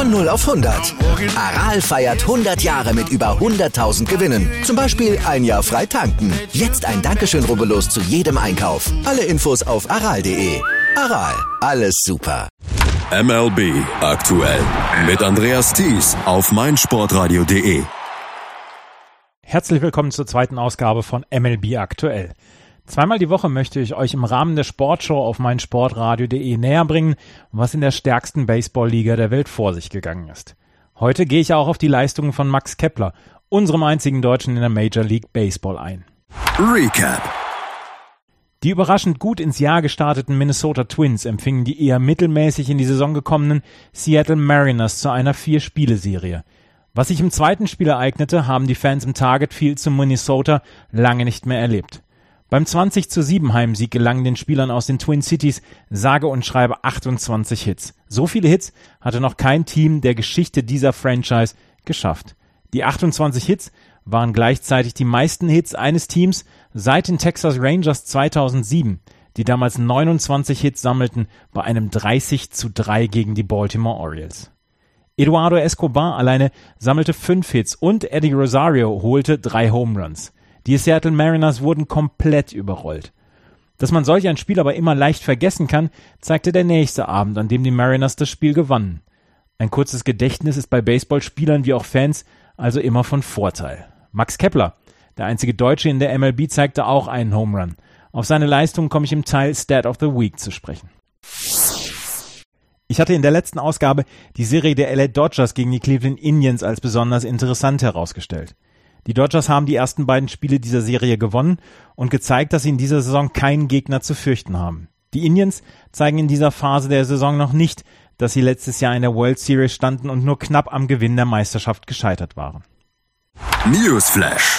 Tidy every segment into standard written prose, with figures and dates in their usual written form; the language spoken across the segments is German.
Von 0 auf 100. Aral feiert 100 Jahre mit über 100.000 Gewinnen. Zum Beispiel ein Jahr frei tanken. Jetzt ein Dankeschön, rubbellos zu jedem Einkauf. Alle Infos auf aral.de. Aral, alles super. MLB aktuell mit Andreas Thies auf meinsportradio.de. Herzlich willkommen zur zweiten Ausgabe von MLB aktuell. Zweimal die Woche möchte ich euch im Rahmen der Sportshow auf meinsportradio.de näher bringen, was in der stärksten Baseballliga der Welt vor sich gegangen ist. Heute gehe ich auch auf die Leistungen von Max Kepler, unserem einzigen Deutschen in der Major League Baseball, ein. Recap. Die überraschend gut ins Jahr gestarteten Minnesota Twins empfingen die eher mittelmäßig in die Saison gekommenen Seattle Mariners zu einer 4-Spiele-Serie. Was sich im zweiten Spiel ereignete, haben die Fans im Target Field zu Minnesota lange nicht mehr erlebt. Beim 20:7 Heimsieg gelangen den Spielern aus den Twin Cities sage und schreibe 28 Hits. So viele Hits hatte noch kein Team der Geschichte dieser Franchise geschafft. Die 28 Hits waren gleichzeitig die meisten Hits eines Teams seit den Texas Rangers 2007, die damals 29 Hits sammelten bei einem 30:3 gegen die Baltimore Orioles. Eduardo Escobar alleine sammelte 5 Hits und Eddie Rosario holte 3 Home Runs. Die Seattle Mariners wurden komplett überrollt. Dass man solch ein Spiel aber immer leicht vergessen kann, zeigte der nächste Abend, an dem die Mariners das Spiel gewannen. Ein kurzes Gedächtnis ist bei Baseballspielern wie auch Fans also immer von Vorteil. Max Kepler, der einzige Deutsche in der MLB, zeigte auch einen Home Run. Auf seine Leistung komme ich im Teil Stat of the Week zu sprechen. Ich hatte in der letzten Ausgabe die Serie der LA Dodgers gegen die Cleveland Indians als besonders interessant herausgestellt. Die Dodgers haben die ersten beiden Spiele dieser Serie gewonnen und gezeigt, dass sie in dieser Saison keinen Gegner zu fürchten haben. Die Indians zeigen in dieser Phase der Saison noch nicht, dass sie letztes Jahr in der World Series standen und nur knapp am Gewinn der Meisterschaft gescheitert waren. Newsflash.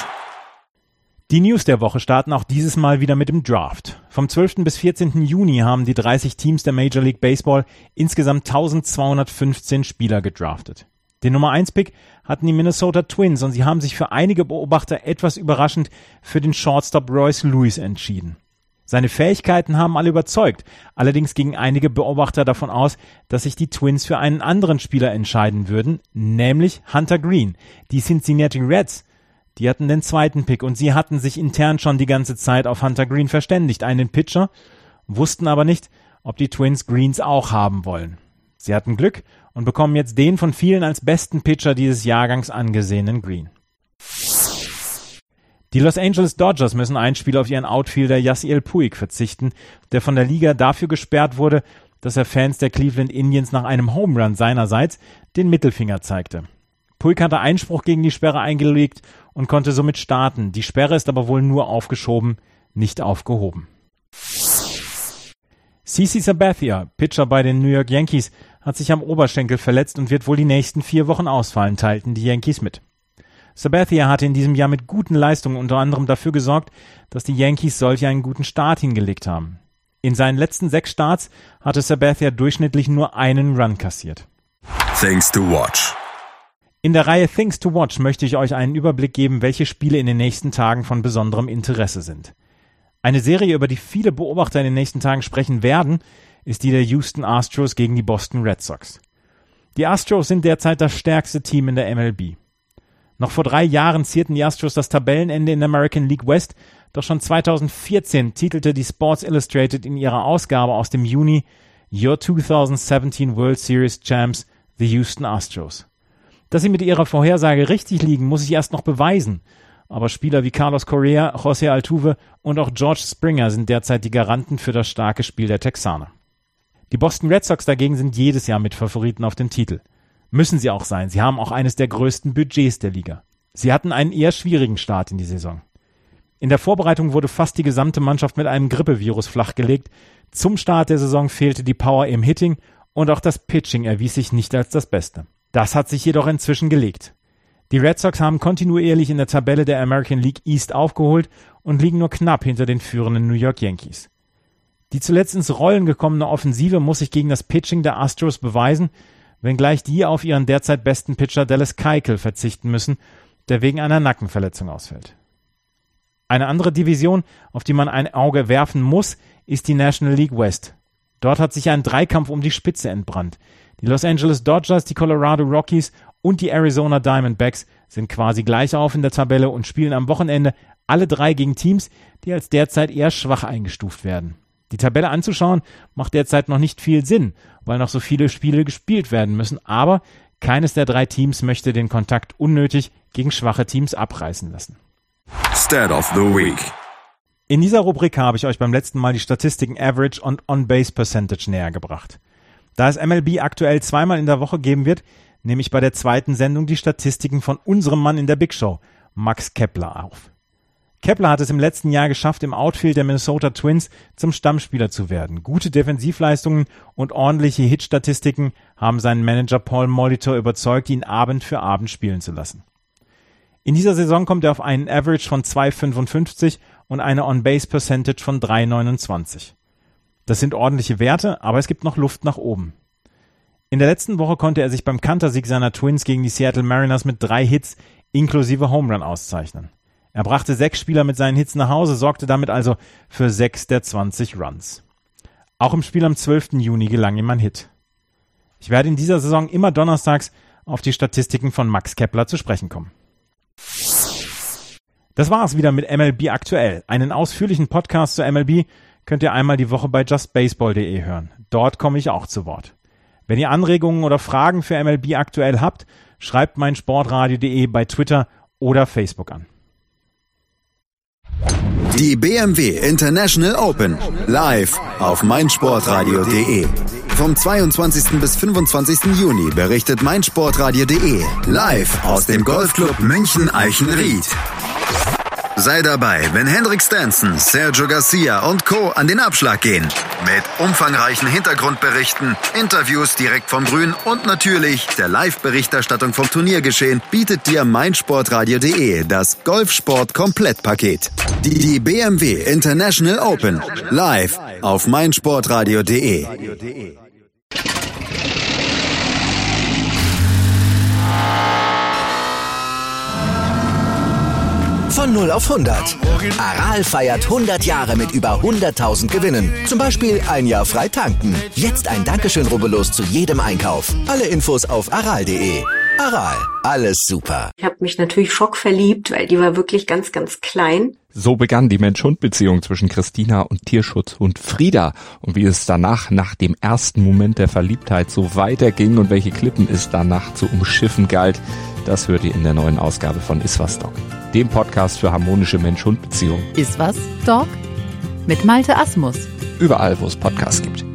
Die News der Woche starten auch dieses Mal wieder mit dem Draft. Vom 12. bis 14. Juni haben die 30 Teams der Major League Baseball insgesamt 1215 Spieler gedraftet. Den Nummer 1 Pick hatten die Minnesota Twins und sie haben sich für einige Beobachter etwas überraschend für den Shortstop Royce Lewis entschieden. Seine Fähigkeiten haben alle überzeugt, allerdings gingen einige Beobachter davon aus, dass sich die Twins für einen anderen Spieler entscheiden würden, nämlich Hunter Green. Die Cincinnati Reds, die hatten den zweiten Pick und sie hatten sich intern schon die ganze Zeit auf Hunter Green verständigt, einen Pitcher, wussten aber nicht, ob die Twins Greens auch haben wollen. Sie hatten Glück und bekommen jetzt den von vielen als besten Pitcher dieses Jahrgangs angesehenen Green. Die Los Angeles Dodgers müssen ein Spiel auf ihren Outfielder Yasiel Puig verzichten, der von der Liga dafür gesperrt wurde, dass er Fans der Cleveland Indians nach einem Home Run seinerseits den Mittelfinger zeigte. Puig hatte Einspruch gegen die Sperre eingelegt und konnte somit starten. Die Sperre ist aber wohl nur aufgeschoben, nicht aufgehoben. CC Sabathia, Pitcher bei den New York Yankees, hat sich am Oberschenkel verletzt und wird wohl die nächsten 4 Wochen ausfallen, teilten die Yankees mit. Sabathia hatte in diesem Jahr mit guten Leistungen unter anderem dafür gesorgt, dass die Yankees solch einen guten Start hingelegt haben. In seinen letzten 6 Starts hatte Sabathia durchschnittlich nur einen Run kassiert. Things to watch. In der Reihe Things to Watch möchte ich euch einen Überblick geben, welche Spiele in den nächsten Tagen von besonderem Interesse sind. Eine Serie, über die viele Beobachter in den nächsten Tagen sprechen werden, ist die der Houston Astros gegen die Boston Red Sox. Die Astros sind derzeit das stärkste Team in der MLB. Noch vor 3 Jahren zierten die Astros das Tabellenende in der American League West, doch schon 2014 titelte die Sports Illustrated in ihrer Ausgabe aus dem Juni Your 2017 World Series Champs, the Houston Astros. Dass sie mit ihrer Vorhersage richtig liegen, muss ich erst noch beweisen. Aber Spieler wie Carlos Correa, José Altuve und auch George Springer sind derzeit die Garanten für das starke Spiel der Texaner. Die Boston Red Sox dagegen sind jedes Jahr Mitfavoriten auf den Titel. Müssen sie auch sein. Sie haben auch eines der größten Budgets der Liga. Sie hatten einen eher schwierigen Start in die Saison. In der Vorbereitung wurde fast die gesamte Mannschaft mit einem Grippevirus flachgelegt. Zum Start der Saison fehlte die Power im Hitting und auch das Pitching erwies sich nicht als das Beste. Das hat sich jedoch inzwischen gelegt. Die Red Sox haben kontinuierlich in der Tabelle der American League East aufgeholt und liegen nur knapp hinter den führenden New York Yankees. Die zuletzt ins Rollen gekommene Offensive muss sich gegen das Pitching der Astros beweisen, wenngleich die auf ihren derzeit besten Pitcher Dallas Keuchel verzichten müssen, der wegen einer Nackenverletzung ausfällt. Eine andere Division, auf die man ein Auge werfen muss, ist die National League West. Dort hat sich ein Dreikampf um die Spitze entbrannt. Die Los Angeles Dodgers, die Colorado Rockies und die Arizona Diamondbacks sind quasi gleich auf in der Tabelle und spielen am Wochenende alle 3 gegen Teams, die als derzeit eher schwach eingestuft werden. Die Tabelle anzuschauen macht derzeit noch nicht viel Sinn, weil noch so viele Spiele gespielt werden müssen, aber keines der 3 Teams möchte den Kontakt unnötig gegen schwache Teams abreißen lassen. Stat of the Week. In dieser Rubrik habe ich euch beim letzten Mal die Statistiken Average und On-Base Percentage näher gebracht. Da es MLB aktuell 2-mal in der Woche geben wird, nehme ich bei der 2. Sendung die Statistiken von unserem Mann in der Big Show, Max Kepler, auf. Kepler hat es im letzten Jahr geschafft, im Outfield der Minnesota Twins zum Stammspieler zu werden. Gute Defensivleistungen und ordentliche Hitstatistiken haben seinen Manager Paul Molitor überzeugt, ihn Abend für Abend spielen zu lassen. In dieser Saison kommt er auf einen Average von 2,55 und eine On-Base-Percentage von 3,29. Das sind ordentliche Werte, aber es gibt noch Luft nach oben. In der letzten Woche konnte er sich beim Kantersieg seiner Twins gegen die Seattle Mariners mit 3 Hits inklusive Home Run auszeichnen. Er brachte 6 Spieler mit seinen Hits nach Hause, sorgte damit also für 6 der 20 Runs. Auch im Spiel am 12. Juni gelang ihm ein Hit. Ich werde in dieser Saison immer donnerstags auf die Statistiken von Max Kepler zu sprechen kommen. Das war es wieder mit MLB aktuell. Einen ausführlichen Podcast zur MLB könnt ihr einmal die Woche bei justbaseball.de hören. Dort komme ich auch zu Wort. Wenn ihr Anregungen oder Fragen für MLB aktuell habt, schreibt meinsportradio.de bei Twitter oder Facebook an. Die BMW International Open live auf meinsportradio.de. Vom 22. bis 25. Juni berichtet meinsportradio.de live aus dem Golfclub München Eichenried. Sei dabei, wenn Henrik Stenson, Sergio Garcia und Co. an den Abschlag gehen. Mit umfangreichen Hintergrundberichten, Interviews direkt vom Grün und natürlich der Live-Berichterstattung vom Turniergeschehen bietet dir meinsportradio.de das Golfsport-Komplettpaket. Die BMW International Open live auf meinsportradio.de. Von 0 auf 100. Aral feiert 100 Jahre mit über 100.000 Gewinnen. Zum Beispiel ein Jahr frei tanken. Jetzt ein Dankeschön, rubbellos zu jedem Einkauf. Alle Infos auf aral.de. Aral, alles super. Ich habe mich natürlich schockverliebt, weil die war wirklich ganz, ganz klein. So begann die Mensch-Hund-Beziehung zwischen Christina und Tierschutzhund Frieda. Und wie es danach, nach dem ersten Moment der Verliebtheit, so weiterging und welche Klippen es danach zu umschiffen galt, das hört ihr in der neuen Ausgabe von Iswas Dog, dem Podcast für harmonische Mensch-Hund-Beziehungen. Iswas Dog? Mit Malte Asmus. Überall, wo es Podcasts gibt.